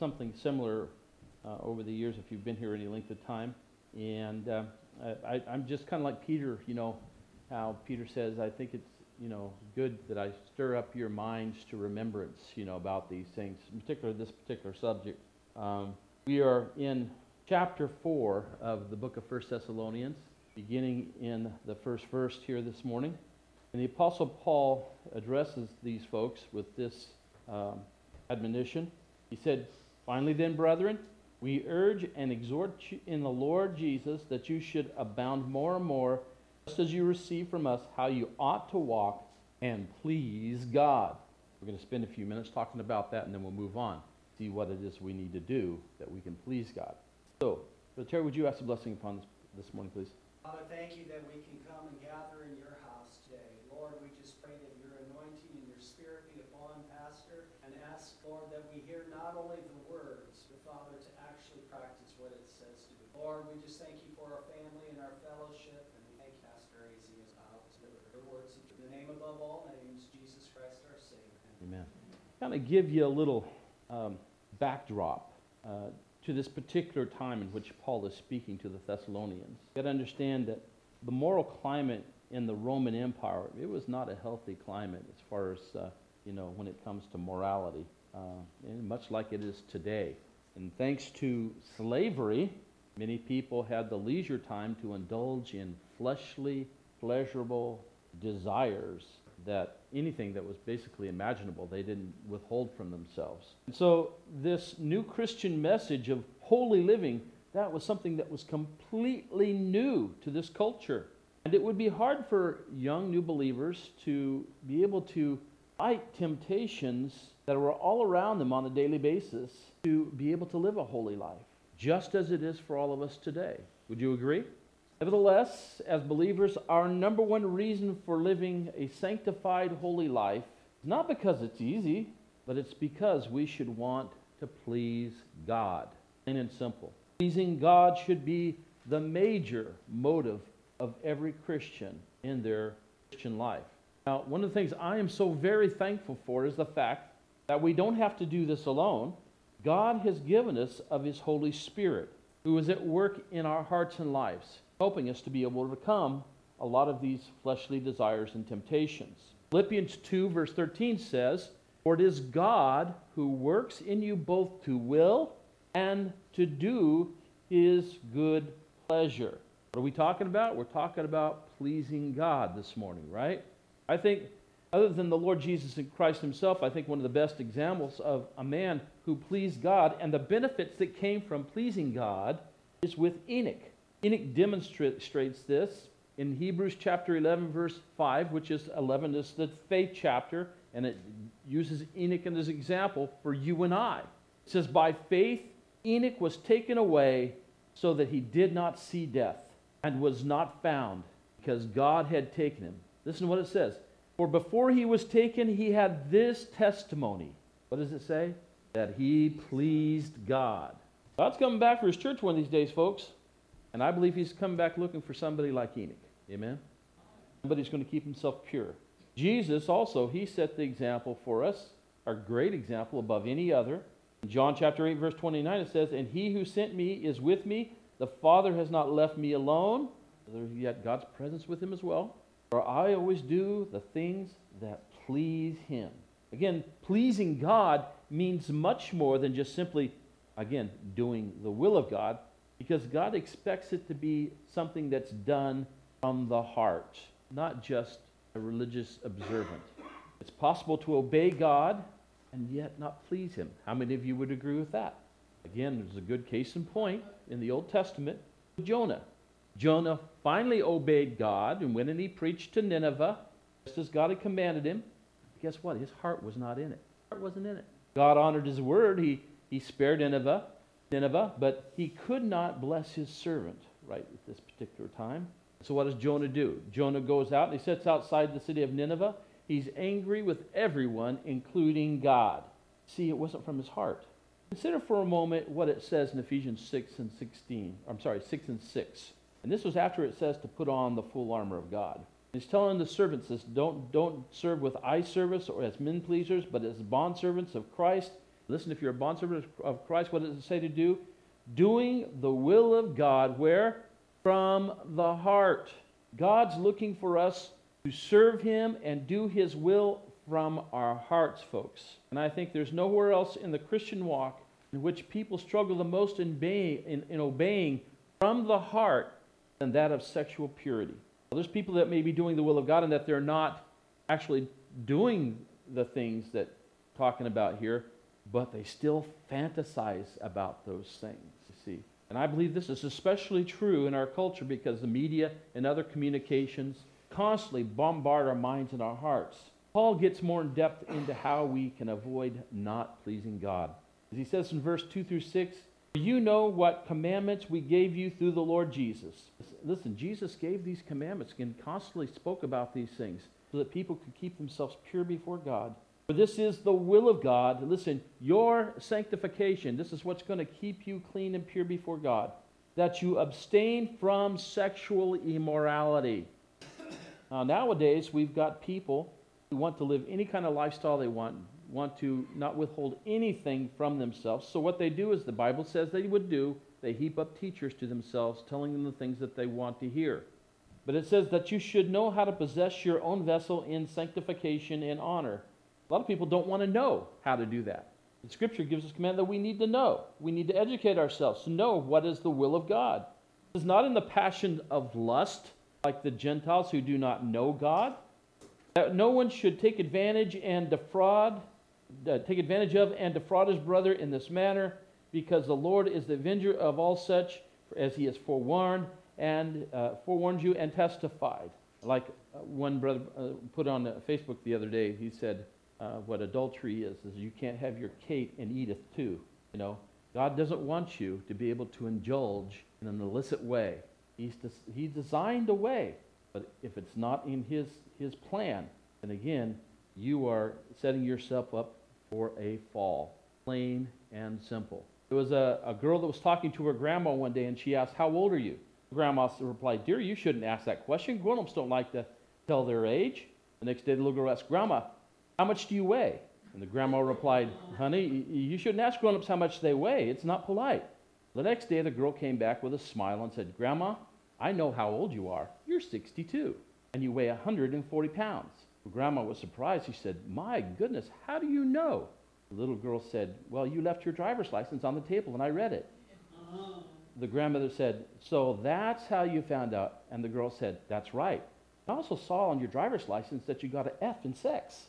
something similar over the years if you've been here any length of time. And I'm just kind of like Peter, how Peter says, I think it's, good that I stir up your minds to remembrance, about these things, in particular this particular subject. We are in chapter 4 of the book of 1 Thessalonians, beginning in the first verse here this morning. And the Apostle Paul addresses these folks with this admonition. He said, "Finally then, brethren, we urge and exhort you in the Lord Jesus that you should abound more and more, just as you receive from us how you ought to walk and please God." We're going to spend a few minutes talking about that, and then we'll move on, see what it is we need to do that we can please God. So, Brother Terry, would you ask a blessing upon this morning, please? Father, thank you that we can come and gather in your house today. Lord, we just pray that your anointing and your spirit be upon Pastor, and ask, Lord, that we hear not only the words, but Father, to actually practice what it says to do. Lord, we just thank you for our family and our fellowship, and we thank Pastor Az as out to your words. In the name above all names, Jesus Christ our Savior. Amen. Kind of give you a little backdrop to this particular time in which Paul is speaking to the Thessalonians. You got to understand that the moral climate in the Roman Empire, it was not a healthy climate as far as, when it comes to morality, and much like it is today. And thanks to slavery, many people had the leisure time to indulge in fleshly, pleasurable desires that anything that was basically imaginable, they didn't withhold from themselves. And so this new Christian message of holy living, that was something that was completely new to this culture. And it would be hard for young new believers to be able to fight temptations that were all around them on a daily basis to be able to live a holy life, just as it is for all of us today. Would you agree? Nevertheless, as believers, our number one reason for living a sanctified, holy life is not because it's easy, but it's because we should want to please God. Plain and simple. Pleasing God should be the major motive of every Christian in their Christian life. Now, one of the things I am so very thankful for is the fact that we don't have to do this alone. God has given us of His Holy Spirit, who is at work in our hearts and lives, helping us to be able to overcome a lot of these fleshly desires and temptations. Philippians 2 verse 13 says, "For it is God who works in you both to will and to do His good pleasure." What are we talking about? We're talking about pleasing God this morning, right? I think, other than the Lord Jesus Christ Himself, I think one of the best examples of a man who pleased God and the benefits that came from pleasing God is with Enoch. Enoch demonstrates this in Hebrews chapter 11, verse 5, which is 11 is the faith chapter, and it uses Enoch as an example for you and I. It says, "By faith Enoch was taken away so that he did not see death, and was not found, because God had taken him." Listen to what it says. "For before he was taken, he had this testimony." What does it say? That he pleased God. God's coming back for His church one of these days, folks. And I believe He's coming back looking for somebody like Enoch. Amen? Somebody's going to keep himself pure. Jesus also, He set the example for us, our great example above any other. In John chapter 8, verse 29, it says, "And He who sent me is with me. The Father has not left me alone." There's yet God's presence with Him as well. "For I always do the things that please Him." Again, pleasing God means much more than just simply, again, doing the will of God, because God expects it to be something that's done from the heart, not just a religious observant. It's possible to obey God and yet not please Him. How many of you would agree with that? Again, there's a good case in point in the Old Testament. Jonah. Jonah finally obeyed God and went and he preached to Nineveh, just as God had commanded him. But guess what? His heart was not in it. His heart wasn't in it. God honored His word. He spared Nineveh, but He could not bless His servant right at this particular time. So what does Jonah do? Jonah goes out and he sits outside the city of Nineveh. He's angry with everyone, including God. See, it wasn't from his heart. Consider for a moment what it says in Ephesians 6 and 6. And this was after it says to put on the full armor of God. He's telling the servants this, don't serve with eye service or as men pleasers, but as bondservants of Christ. Listen, if you're a bondservant of Christ, what does it say to do? Doing the will of God, where? From the heart. God's looking for us to serve Him and do His will from our hearts, folks. And I think there's nowhere else in the Christian walk in which people struggle the most in obeying from the heart than that of sexual purity. Well, there's people that may be doing the will of God and that they're not actually doing the things that talking about here, but they still fantasize about those things, you see. And I believe this is especially true in our culture because the media and other communications constantly bombard our minds and our hearts. Paul gets more in depth into how we can avoid not pleasing God. As he says in verse 2 through 6, you know what commandments we gave you through the Lord Jesus. Listen, Jesus gave these commandments and constantly spoke about these things so that people could keep themselves pure before God. For this is the will of God. Listen, your sanctification, this is what's going to keep you clean and pure before God, that you abstain from sexual immorality. Now, nowadays, we've got people who want to live any kind of lifestyle they want to not withhold anything from themselves. So what they do is the Bible says they would do, they heap up teachers to themselves, telling them the things that they want to hear. But it says that you should know how to possess your own vessel in sanctification and honor. A lot of people don't want to know how to do that. The Scripture gives us command that we need to know. We need to educate ourselves to know what is the will of God. It is not in the passion of lust, like the Gentiles who do not know God. That no one should take advantage of and defraud his brother in this manner, because the Lord is the avenger of all such, as He has forewarned you and testified. Like one brother put on Facebook the other day, he said, what adultery is you can't have your cake and eat it too. You know, God doesn't want you to be able to indulge in an illicit way. He designed a way, but if it's not in His plan, then again, you are setting yourself up for a fall. Plain and simple. There was a girl that was talking to her grandma one day, and she asked, "How old are you?" Grandma replied, "Dear, you shouldn't ask that question. Grown-ups don't like to tell their age." The next day, the little girl asked, "Grandma, how much do you weigh?" And the grandma replied, "Honey, you shouldn't ask grown-ups how much they weigh. It's not polite." The next day, the girl came back with a smile and said, "Grandma, I know how old you are. You're 62, and you weigh 140 pounds. Grandma was surprised. She said, "My goodness, how do you know?" The little girl said, "Well, you left your driver's license on the table, and I read it." The grandmother said, "So that's how you found out?" And the girl said, "That's right. I also saw on your driver's license that you got an F in sex."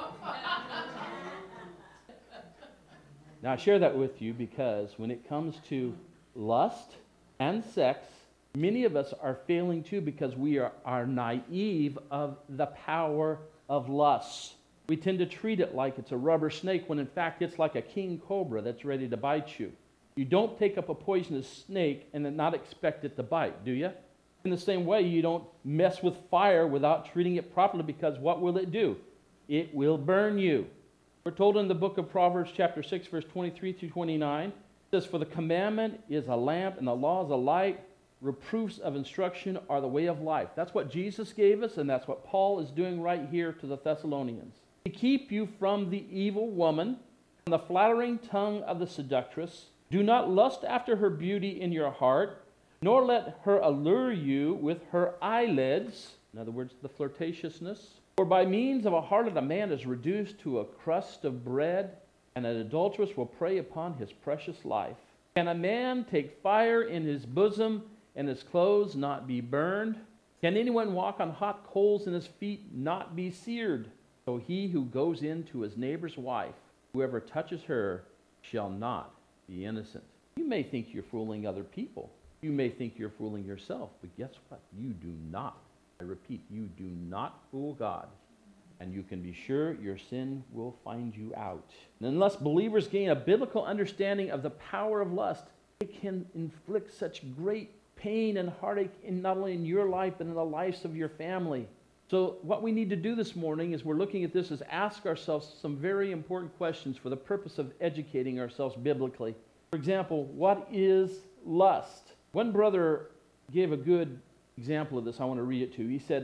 Now, I share that with you because when it comes to lust and sex, many of us are failing too because we are naive of the power of lust. We tend to treat it like it's a rubber snake when in fact it's like a king cobra that's ready to bite you. You don't take up a poisonous snake and then not expect it to bite, do you? In the same way, you don't mess with fire without treating it properly, because what will it do? It will burn you. We're told in the book of Proverbs chapter 6, verse 23 through 29, it says, "For the commandment is a lamp and the law is a light. Reproofs of instruction are the way of life." That's what Jesus gave us, and that's what Paul is doing right here to the Thessalonians. "To keep you from the evil woman and the flattering tongue of the seductress. Do not lust after her beauty in your heart, nor let her allure you with her eyelids." In other words, the flirtatiousness. "For by means of a harlot a man is reduced to a crust of bread, and an adulteress will prey upon his precious life. Can a man take fire in his bosom and his clothes not be burned? Can anyone walk on hot coals and his feet not be seared? So he who goes in to his neighbor's wife, whoever touches her, shall not be innocent." You may think you're fooling other people. You may think you're fooling yourself, but guess what? You do not. I repeat, you do not fool God. And you can be sure your sin will find you out. And unless believers gain a biblical understanding of the power of lust, it can inflict such great pain and heartache not only in your life, but in the lives of your family. So what we need to do this morning as we're looking at this is ask ourselves some very important questions for the purpose of educating ourselves biblically. For example, what is lust? One brother gave a good example of this. I want to read it to you. He said,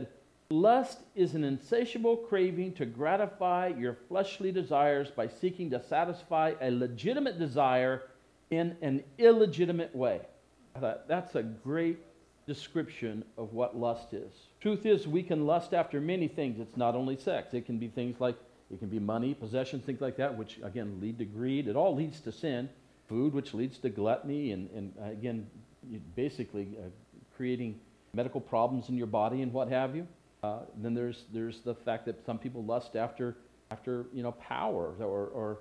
Lust is an insatiable craving to gratify your fleshly desires by seeking to satisfy a legitimate desire in an illegitimate way. I thought that's a great description of what lust is. Truth is, we can lust after many things. It's not only sex. It can be things like, it can be money, possessions, things like that, which again lead to greed. It all leads to sin. Food, which leads to gluttony, and again, basically creating medical problems in your body and what have you. Then there's the fact that some people lust after power, or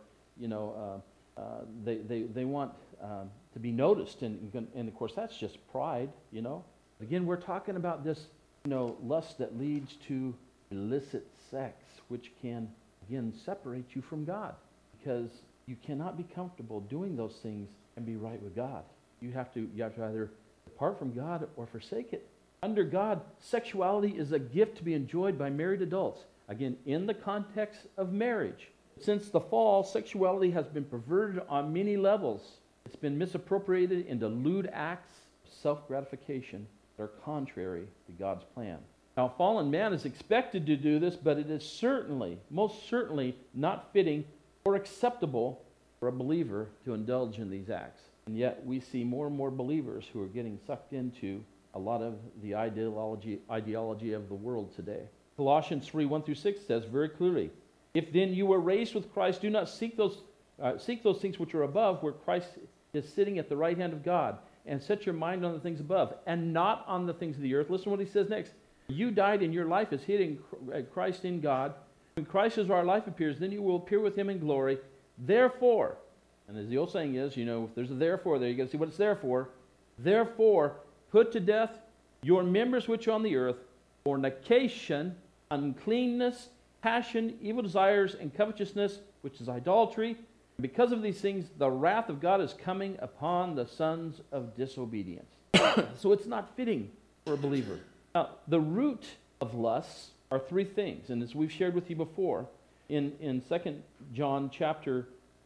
they want to be noticed, and of course that's just pride. Again, we're talking about this lust that leads to illicit sex, which can again separate you from God, because you cannot be comfortable doing those things and be right with God. You have to either depart from God or forsake it. Under God, sexuality is a gift to be enjoyed by married adults. Again, in the context of marriage. Since the fall, sexuality has been perverted on many levels. It's been misappropriated into lewd acts of self-gratification that are contrary to God's plan. Now, fallen man is expected to do this, but it is certainly, most certainly, not fitting or acceptable for a believer to indulge in these acts. And yet, we see more and more believers who are getting sucked into a lot of the ideology of the world today. Colossians 3:1-6 says very clearly, "If then you were raised with Christ, do not seek those things which are above, where Christ is sitting at the right hand of God, and set your mind on the things above, and not on the things of the earth." Listen to what he says next. "You died, and your life is hid in Christ in God. When Christ as our life appears, then you will appear with him in glory. Therefore," and as the old saying is, if there's a therefore there, you got to see what it's there for. "Therefore, put to death your members which are on the earth, fornication, uncleanness, passion, evil desires, and covetousness, which is idolatry. And because of these things, the wrath of God is coming upon the sons of disobedience." So it's not fitting for a believer. Now, the root of lust are three things, and as we've shared with you before, in 2 John chapter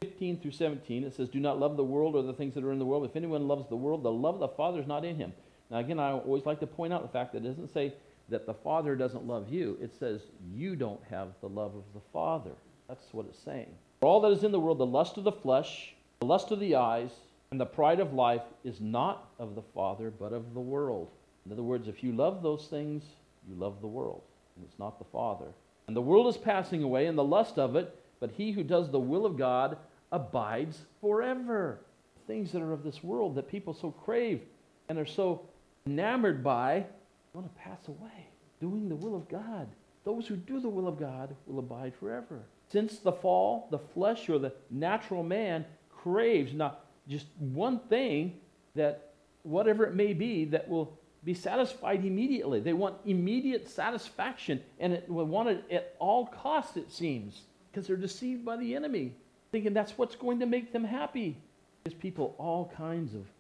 15-17, it says, "Do not love the world or the things that are in the world. If anyone loves the world, the love of the Father is not in him." Now again, I always like to point out the fact that it doesn't say that the Father doesn't love you. It says you don't have the love of the Father. That's what it's saying. "For all that is in the world, the lust of the flesh, the lust of the eyes, and the pride of life is not of the Father, but of the world." In other words, if you love those things, you love the world, and it's not the Father. "And the world is passing away, and the lust of it, but he who does the will of God abides forever." Things that are of this world that people so crave and are so enamored by want to pass away. Doing the will of God. Those who do the will of God will abide forever. Since the fall, the flesh or the natural man craves not just one thing, that whatever it may be, that will be satisfied immediately. They want immediate satisfaction, and it will want it at all costs, it seems, because they're deceived by the enemy, thinking that's what's going to make them happy. There's people all kinds of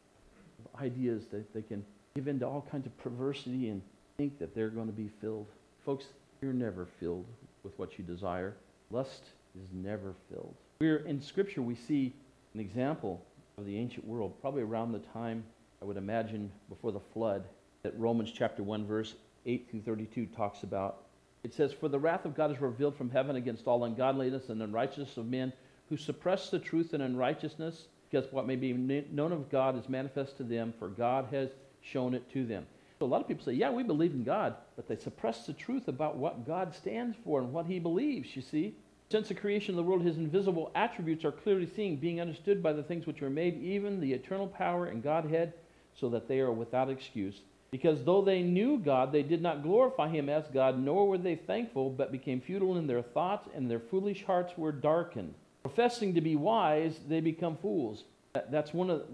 ideas that they can give into all kinds of perversity and think that they're going to be filled. Folks, you're never filled with what you desire. Lust is never filled. In Scripture, we see an example of the ancient world, probably around the time, I would imagine, before the flood, that Romans chapter 1, verse 8-32 talks about. It says, "For the wrath of God is revealed from heaven against all ungodliness and unrighteousness of men who suppress the truth in unrighteousness, because what may be known of God is manifest to them, for God has shown it to them." So a lot of people say, yeah, we believe in God, but they suppress the truth about what God stands for and what he believes, you see. "Since the creation of the world, his invisible attributes are clearly seen, being understood by the things which were made, even the eternal power and Godhead, so that they are without excuse. Because though they knew God, they did not glorify him as God, nor were they thankful, but became futile in their thoughts, and their foolish hearts were darkened. Professing to be wise, they become fools." That's one of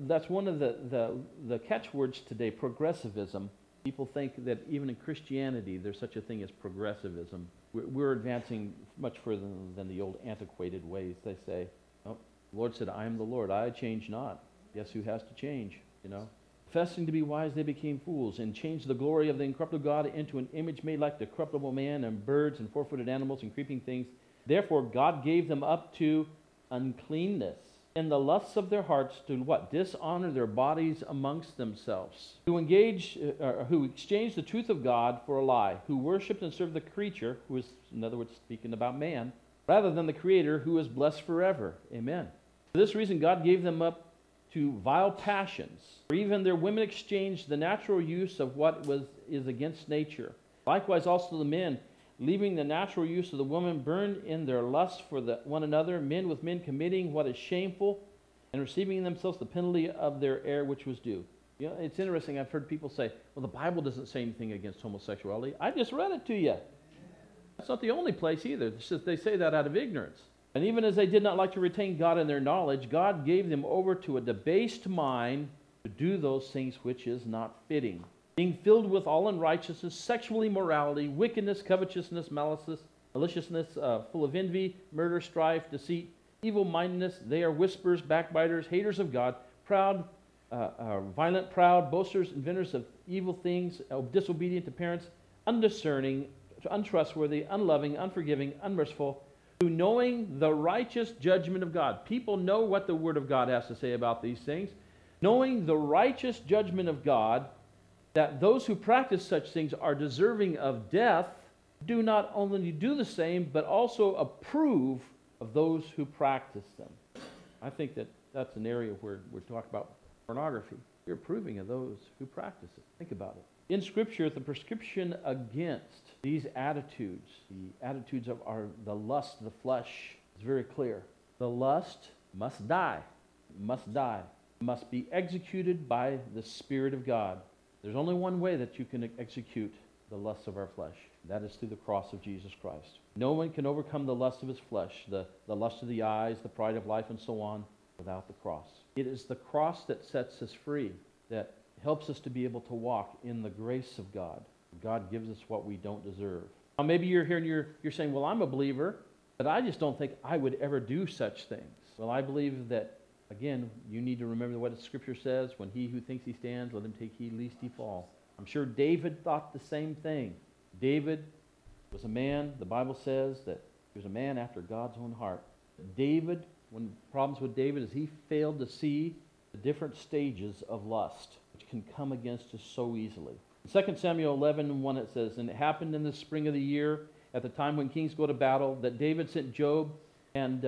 the catchwords today, progressivism. People think that even in Christianity, there's such a thing as progressivism. We're advancing much further than the old antiquated ways. They say, "Oh, the Lord said, I am the Lord, I change not." Guess who has to change, Professing to be wise, they became fools, and changed the glory of the incorruptible God into an image made like the corruptible man, and birds, and four-footed animals, and creeping things. Therefore God gave them up to uncleanness in the lusts of their hearts to what? Dishonor their bodies amongst themselves. Who exchange the truth of God for a lie. Who worship and serve the creature, who is, in other words, speaking about man, rather than the Creator, who is blessed forever. Amen. For this reason, God gave them up to vile passions. For even their women exchanged the natural use of what is against nature. Likewise also the men, leaving the natural use of the woman, burned in their lust for one another, men with men committing what is shameful, and receiving in themselves the penalty of their error which was due. You know, it's interesting, I've heard people say, well, the Bible doesn't say anything against homosexuality. I just read it to you. That's not the only place either. It's just they say that out of ignorance. And even as they did not like to retain God in their knowledge, God gave them over to a debased mind to do those things which is not fitting, being filled with all unrighteousness, sexual immorality, wickedness, covetousness, maliciousness, full of envy, murder, strife, deceit, evil-mindedness. They are whisperers, backbiters, haters of God, proud, violent, proud, boasters, inventors of evil things, disobedient to parents, undiscerning, untrustworthy, unloving, unforgiving, unmerciful, who knowing the righteous judgment of God. People know what the Word of God has to say about these things. Knowing the righteous judgment of God, that those who practice such things are deserving of death, do not only do the same, but also approve of those who practice them. I think that's an area where we're talking about pornography. You're approving of those who practice it. Think about it. In Scripture, the prescription against these attitudes, the attitudes of the lust of the flesh, is very clear. The lust must die. Must die. Must be executed by the Spirit of God. There's only one way that you can execute the lusts of our flesh. That is through the cross of Jesus Christ. No one can overcome the lust of his flesh, the lust of the eyes, the pride of life, and so on, without the cross. It is the cross that sets us free, that helps us to be able to walk in the grace of God. God gives us what we don't deserve. Now maybe you're here and you're saying, well, I'm a believer, but I just don't think I would ever do such things. Well, I believe that, again, you need to remember what the Scripture says, when he who thinks he stands, let him take heed lest he fall. I'm sure David thought the same thing. David was a man, the Bible says that he was a man after God's own heart. David, one of the problems with David is he failed to see the different stages of lust, which can come against us so easily. In 2 Samuel 11:1 it says, and it happened in the spring of the year, at the time when kings go to battle, that David sent Joab and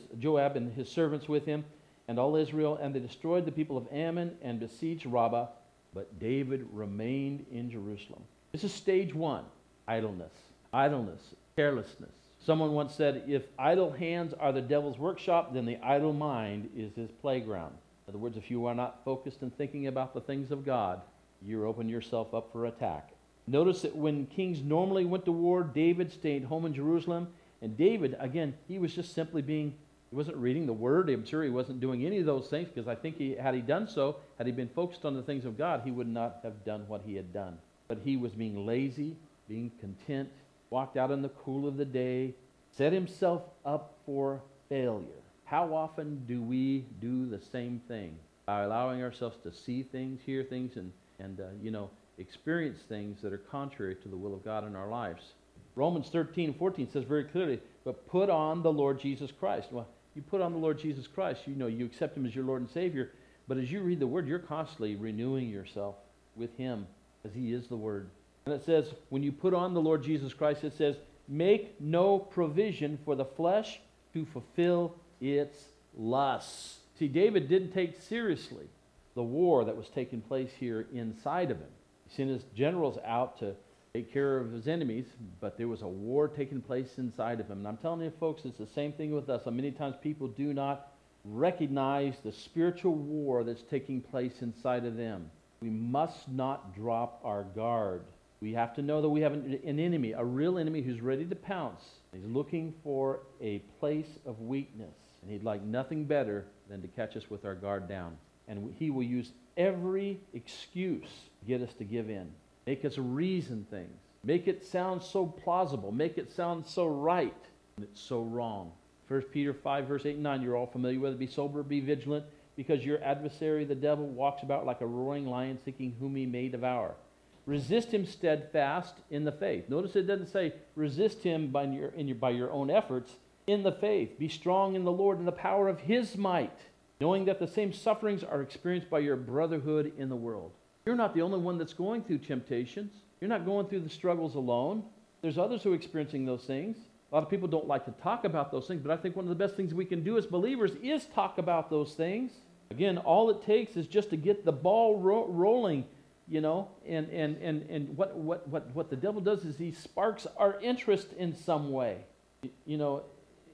his servants with him, and all Israel, and they destroyed the people of Ammon and besieged Rabbah, but David remained in Jerusalem. This is stage one, idleness, carelessness. Someone once said, if idle hands are the devil's workshop, then the idle mind is his playground. In other words, if you are not focused and thinking about the things of God, you open yourself up for attack. Notice that when kings normally went to war, David stayed home in Jerusalem. And David, again, he was just simply he wasn't reading the Word. I'm sure he wasn't doing any of those things, because I think had he done so, had he been focused on the things of God, he would not have done what he had done. But he was being lazy, being content, walked out in the cool of the day, set himself up for failure. How often do we do the same thing? By allowing ourselves to see things, hear things, and experience things that are contrary to the will of God in our lives. Romans 13:14 says very clearly, but put on the Lord Jesus Christ. Well, you put on the Lord Jesus Christ, you accept him as your Lord and Savior, but as you read the Word, you're constantly renewing yourself with him, as he is the Word. And it says, when you put on the Lord Jesus Christ, it says, make no provision for the flesh to fulfill its lusts. See, David didn't take seriously the war that was taking place here inside of him. He sent his generals out to take care of his enemies, but there was a war taking place inside of him. And I'm telling you, folks, it's the same thing with us. Many times people do not recognize the spiritual war that's taking place inside of them. We must not drop our guard. We have to know that we have an enemy, a real enemy who's ready to pounce. He's looking for a place of weakness, and he'd like nothing better than to catch us with our guard down. And he will use every excuse to get us to give in. Make us reason things. Make it sound so plausible. Make it sound so right. And it's so wrong. 1 Peter 5, verse 8 and 9, you're all familiar with it. Be sober, be vigilant, because your adversary, the devil, walks about like a roaring lion, seeking whom he may devour. Resist him steadfast in the faith. Notice it doesn't say resist him by your own efforts. In the faith. Be strong in the Lord and the power of his might. knowing that the same sufferings are experienced by your brotherhood in the world. You're not the only one that's going through temptations. You're not going through the struggles alone. There's others who are experiencing those things. A lot of people don't like to talk about those things, but I think one of the best things we can do as believers is talk about those things. Again, all it takes is just to get the ball rolling, you know, and what the devil does is he sparks our interest in some way. You know,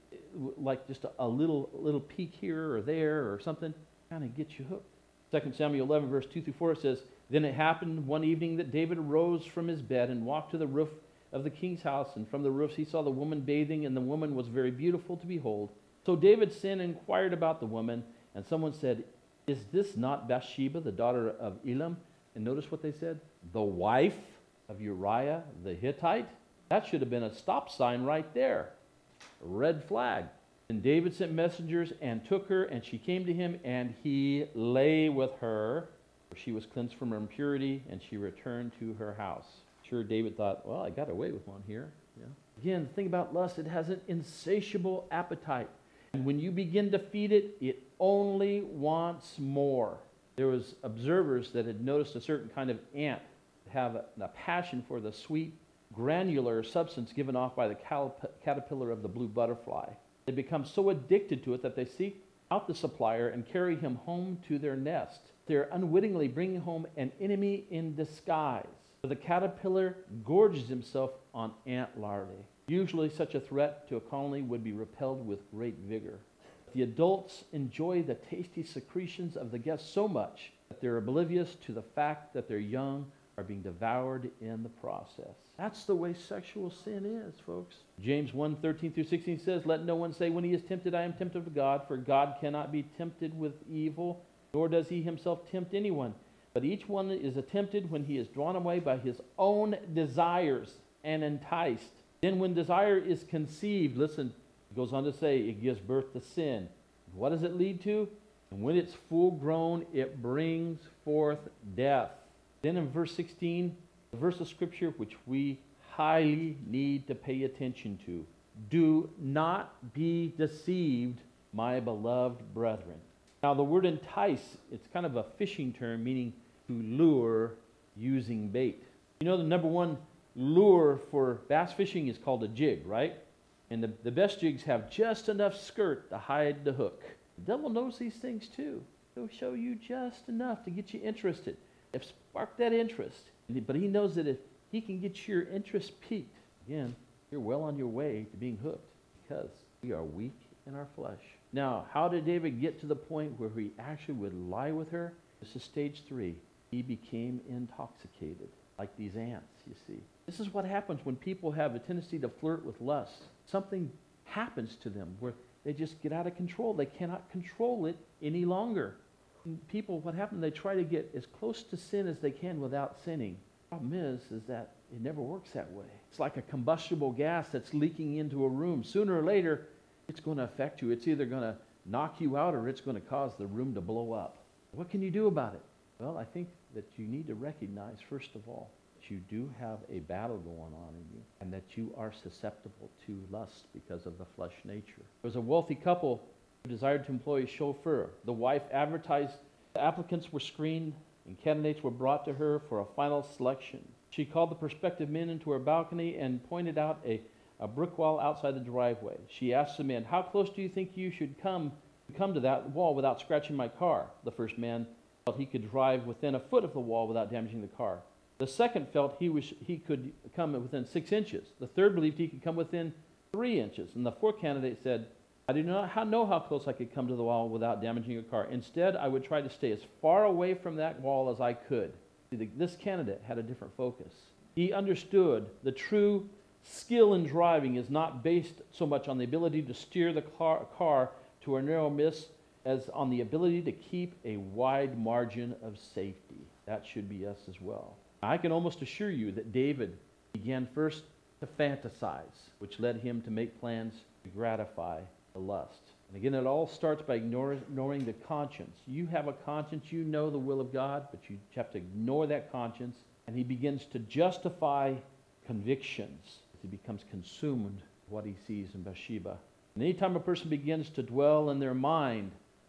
like just a little peek here or there or something, kind of gets you hooked. 2 Samuel 11, verse 2 through 4, it says, Then it happened one evening that David arose from his bed and walked to the roof of the king's house, and from the roofs he saw the woman bathing, and the woman was very beautiful to behold. So David sent and inquired about the woman, and someone said, Is this not Bathsheba, the daughter of Elam? And notice what they said, the wife of Uriah the Hittite? That should have been a stop sign right there. A red flag. And David sent messengers and took her, and she came to him, and he lay with her, for she was cleansed from her impurity, and she returned to her house. Sure, David thought, well, I got away with one here. Yeah. Again, the thing about lust, it has an insatiable appetite. And when you begin to feed it, it only wants more. There was observers that had noticed a certain kind of ant have a passion for the sweet, granular substance given off by the caterpillar of the blue butterfly. They become so addicted to it that they seek out the supplier and carry him home to their nest. They're unwittingly bringing home an enemy in disguise. The caterpillar gorges himself on ant larvae. Usually such a threat to a colony would be repelled with great vigor. The adults enjoy the tasty secretions of the guests so much that they're oblivious to the fact that their young are being devoured in the process. That's the way sexual sin is, folks. James 1:13 through 16 says, Let no one say when he is tempted, I am tempted of God, for God cannot be tempted with evil, nor does he himself tempt anyone. But each one is tempted when he is drawn away by his own desires and enticed. Then when desire is conceived, listen, it goes on to say, it gives birth to sin. What does it lead to? And when it's full grown, it brings forth death. Then in verse 16, the verse of Scripture which we highly need to pay attention to. Do not be deceived, my beloved brethren. Now the word entice, it's kind of a fishing term meaning to lure using bait. You know the number one lure for bass fishing is called a jig, right? And the best jigs have just enough skirt to hide the hook. The devil knows these things too. He'll show you just enough to get you interested. Spark that interest. But he knows that if he can get your interest piqued, again, you're well on your way to being hooked because we are weak in our flesh. Now, how did David get to the point where he actually would lie with her? This is stage 3. He became intoxicated, like these ants, you see. This is what happens when people have a tendency to flirt with lust. Something happens to them where they just get out of control. They cannot control it any longer. And people, what happens, they try to get as close to sin as they can without sinning. The problem is that it never works that way. It's like a combustible gas that's leaking into a room. Sooner or later, it's going to affect you. It's either going to knock you out or it's going to cause the room to blow up. What can you do about it? Well, I think that you need to recognize, first of all, that you do have a battle going on in you and that you are susceptible to lust because of the flesh nature. There was a wealthy couple who desired to employ a chauffeur. The wife advertised, the applicants were screened and candidates were brought to her for a final selection. She called the prospective men into her balcony and pointed out a brick wall outside the driveway. She asked the men, how close do you think you should come to that wall without scratching my car? The first man felt he could drive within a foot of the wall without damaging the car. The second felt he could come within 6 inches. The third believed he could come within 3 inches. And the fourth candidate said, I do not know how close I could come to the wall without damaging a car. Instead, I would try to stay as far away from that wall as I could. See, this candidate had a different focus. He understood the true skill in driving is not based so much on the ability to steer the car to a narrow miss as on the ability to keep a wide margin of safety. That should be us as well. I can almost assure you that David began first to fantasize, which led him to make plans to gratify the lust. And again, it all starts by ignoring the conscience. You have a conscience, you know the will of God, but you have to ignore that conscience, and he begins to justify convictions. He becomes consumed with what he sees in Bathsheba. And anytime a person begins to dwell in their mind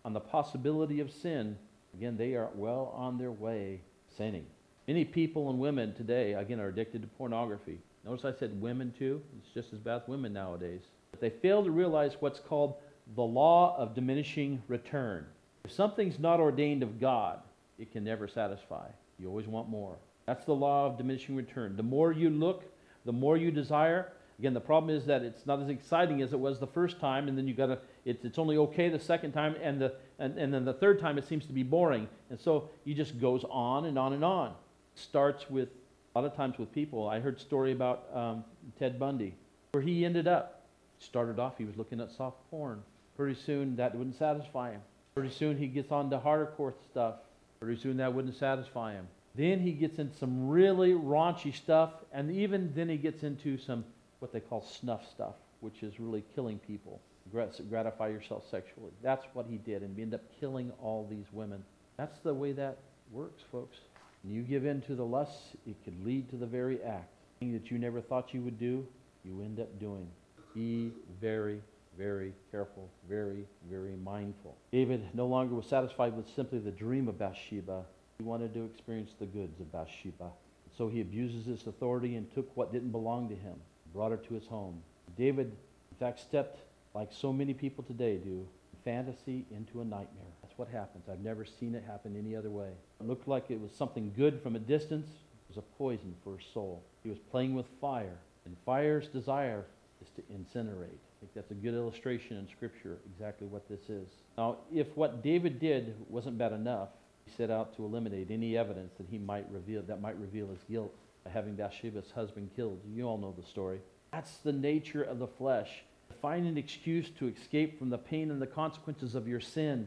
on the possibility of sin, again, they are well on their way sinning. Many people and women today, again, are addicted to pornography. Notice I said women too. It's just as bad as women nowadays. But they fail to realize what's called the law of diminishing return. If something's not ordained of God, it can never satisfy. You always want more. That's the law of diminishing return. The more you look, the more you desire. Again, the problem is that it's not as exciting as it was the first time, and then it's only okay the second time, and then the third time it seems to be boring. And so it just goes on and on and on. It starts with, a lot of times with people. I heard a story about Ted Bundy, where he ended up. Started off, he was looking at soft porn. Pretty soon, that wouldn't satisfy him. Pretty soon, he gets on to hardcore stuff. Pretty soon, that wouldn't satisfy him. Then he gets into some really raunchy stuff, and even then he gets into some, what they call snuff stuff, which is really killing people, gratify yourself sexually. That's what he did, and he ended up killing all these women. That's the way that works, folks. When you give in to the lusts, it could lead to the very act. Thing that you never thought you would do, you end up doing. Be very, very careful, very, very mindful. David no longer was satisfied with simply the dream of Bathsheba. He wanted to experience the goods of Bathsheba. So he abuses his authority and took what didn't belong to him, brought her to his home. David, in fact, stepped, like so many people today do, fantasy into a nightmare. That's what happens. I've never seen it happen any other way. It looked like it was something good from a distance. It was a poison for his soul. He was playing with fire, and fire's desire is to incinerate. I think that's a good illustration in Scripture, exactly what this is. Now, if what David did wasn't bad enough, he set out to eliminate any evidence that might reveal his guilt by having Bathsheba's husband killed. You all know the story. That's the nature of the flesh. Find an excuse to escape from the pain and the consequences of your sin.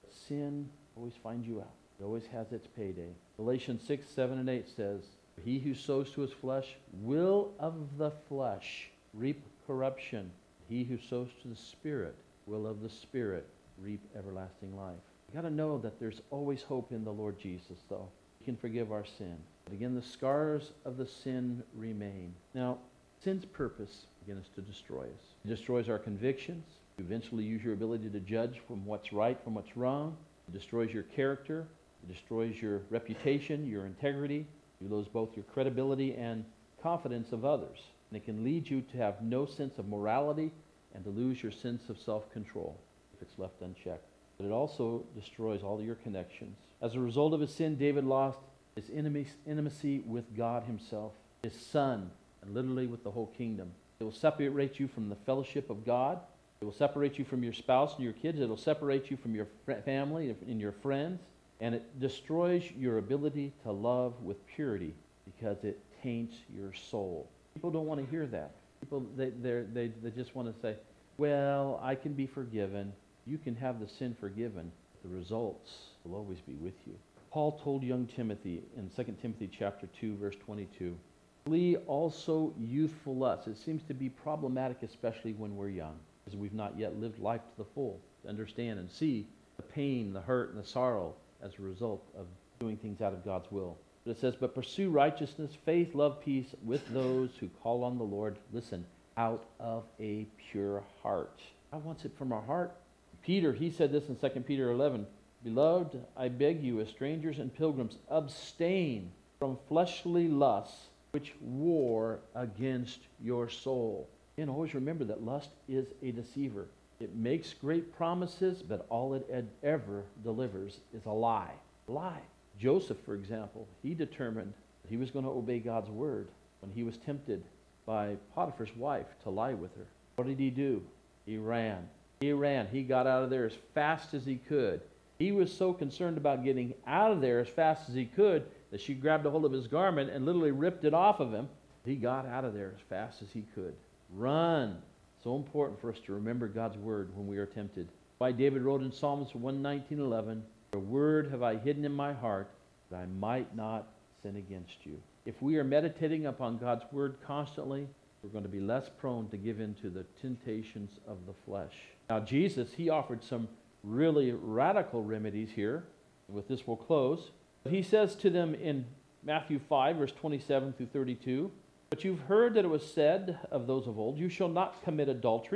Sin always finds you out. It always has its payday. Galatians 6, 7, and 8 says, he who sows to his flesh will of the flesh reap corruption. He who sows to the Spirit will of the Spirit reap everlasting life. You got to know that there's always hope in the Lord Jesus, though. He can forgive our sin. But again, the scars of the sin remain. Now, sin's purpose, again, is to destroy us. It destroys our convictions. You eventually use your ability to judge from what's right from what's wrong. It destroys your character. It destroys your reputation, your integrity. You lose both your credibility and confidence of others. And it can lead you to have no sense of morality and to lose your sense of self-control if it's left unchecked. But it also destroys all your connections. As a result of his sin, David lost his intimacy with God himself, his son, and literally with the whole kingdom. It will separate you from the fellowship of God. It will separate you from your spouse and your kids. It will separate you from your family and your friends. And it destroys your ability to love with purity because it taints your soul. People don't want to hear that. People, they just want to say, well, I can be forgiven. You can have the sin forgiven. The results will always be with you. Paul told young Timothy in 2 Timothy chapter 2, verse 22, flee also youthful lusts. It seems to be problematic, especially when we're young, because we've not yet lived life to the full, to understand and see the pain, the hurt, and the sorrow as a result of doing things out of God's will. But it says, but pursue righteousness, faith, love, peace with those who call on the Lord, listen, out of a pure heart. God wants it from our heart. Peter, he said this in 2 Peter 11, beloved, I beg you, as strangers and pilgrims, abstain from fleshly lusts which war against your soul. And always remember that lust is a deceiver. It makes great promises, but all it ever delivers is a lie. A lie. Joseph, for example, he determined that he was going to obey God's word when he was tempted by Potiphar's wife to lie with her. What did he do? He ran. He ran. He got out of there as fast as he could. He was so concerned about getting out of there as fast as he could that she grabbed a hold of his garment and literally ripped it off of him. He got out of there as fast as he could. Run. So important for us to remember God's word when we are tempted. Why David wrote in Psalms 119:11, your word have I hidden in my heart, that I might not sin against you. If we are meditating upon God's word constantly, we're going to be less prone to give in to the temptations of the flesh. Now Jesus, he offered some really radical remedies here. With this we'll close. He says to them in Matthew 5, verse 27 through 32, but you've heard that it was said of those of old, you shall not commit adultery,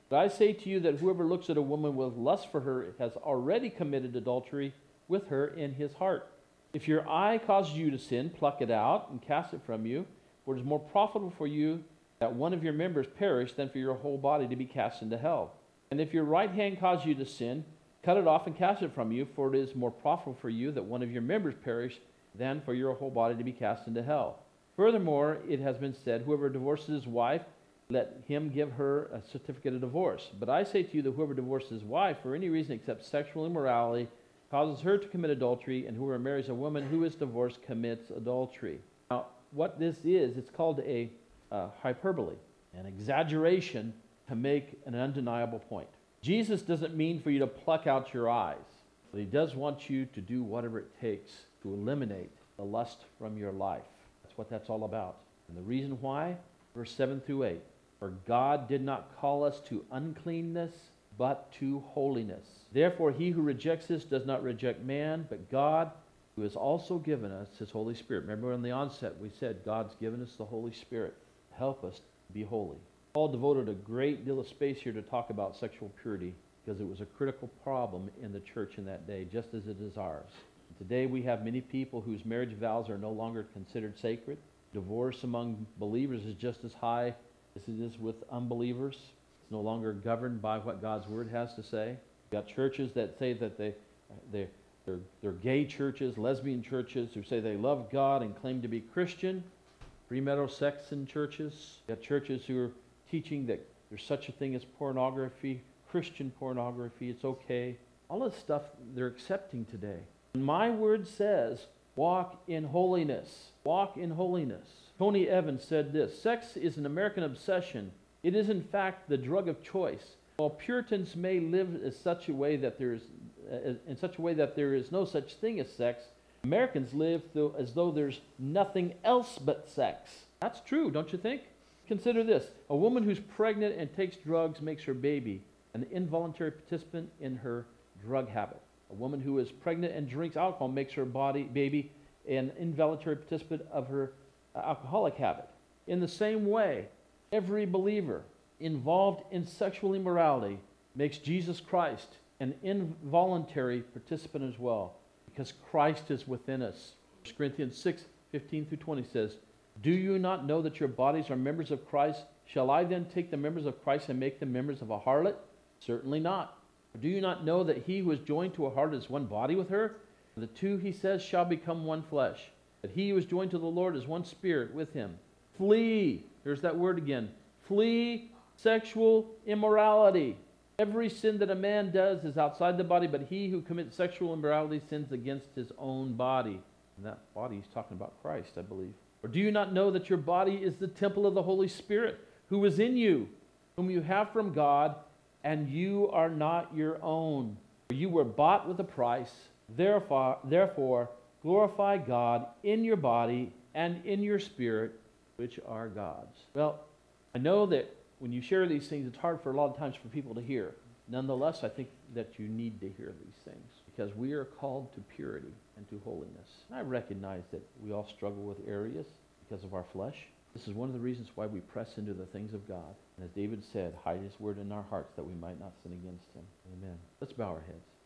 But I say to you that whoever looks at a woman with lust for her has already committed adultery with her in his heart. If your eye causes you to sin, pluck it out and cast it from you, for it is more profitable for you that one of your members perish than for your whole body to be cast into hell. And if your right hand causes you to sin, cut it off and cast it from you, for it is more profitable for you that one of your members perish than for your whole body to be cast into hell. Furthermore, it has been said, whoever divorces his wife, let him give her a certificate of divorce. But I say to you that whoever divorces his wife for any reason except sexual immorality causes her to commit adultery, and whoever marries a woman who is divorced commits adultery. Now, what this is, it's called a hyperbole, an exaggeration to make an undeniable point. Jesus doesn't mean for you to pluck out your eyes, but he does want you to do whatever it takes to eliminate the lust from your life. That's what that's all about. And the reason why, verse 7 through 8, for God did not call us to uncleanness, but to holiness. Therefore, he who rejects this does not reject man, but God, who has also given us his Holy Spirit. Remember in the onset we said God's given us the Holy Spirit to help us be holy. Paul devoted a great deal of space here to talk about sexual purity because it was a critical problem in the church in that day, just as it is ours. Today we have many people whose marriage vows are no longer considered sacred. Divorce among believers is just as high as it is with unbelievers. It's no longer governed by what God's Word has to say. You've got churches that say that they're gay churches, lesbian churches who say they love God and claim to be Christian. Premarital sex in churches. You've got churches who are teaching that there's such a thing as pornography, Christian pornography, it's okay. All this stuff they're accepting today. My word says, walk in holiness. Walk in holiness. Tony Evans said this, sex is an American obsession. It is in fact the drug of choice. While Puritans may live in such a way that there is no such thing as sex, Americans live as though there's nothing else but sex. That's true, don't you think? Consider this. A woman who's pregnant and takes drugs makes her baby an involuntary participant in her drug habit. A woman who is pregnant and drinks alcohol makes her baby an involuntary participant of her alcoholic habit. In the same way, every believer involved in sexual immorality makes Jesus Christ an involuntary participant as well, because Christ is within us. 1 Corinthians 6:15-20 says, do you not know that your bodies are members of Christ? Shall I then take the members of Christ and make them members of a harlot? Certainly not. Do you not know that he who is joined to a harlot is one body with her? The two, he says, shall become one flesh. But he who is joined to the Lord is one spirit with him. Flee. There's that word again. Flee sexual immorality. Every sin that a man does is outside the body, but he who commits sexual immorality sins against his own body. And that body he's talking about Christ, I believe. Or do you not know that your body is the temple of the Holy Spirit, who is in you, whom you have from God, and you are not your own? For you were bought with a price. Therefore, glorify God in your body and in your spirit, which are God's. Well, I know that when you share these things, it's hard for a lot of times for people to hear. Nonetheless, I think that you need to hear these things because we are called to purity and to holiness. And I recognize that we all struggle with areas because of our flesh. This is one of the reasons why we press into the things of God. And as David said, hide his word in our hearts that we might not sin against him. Amen. Let's bow our heads.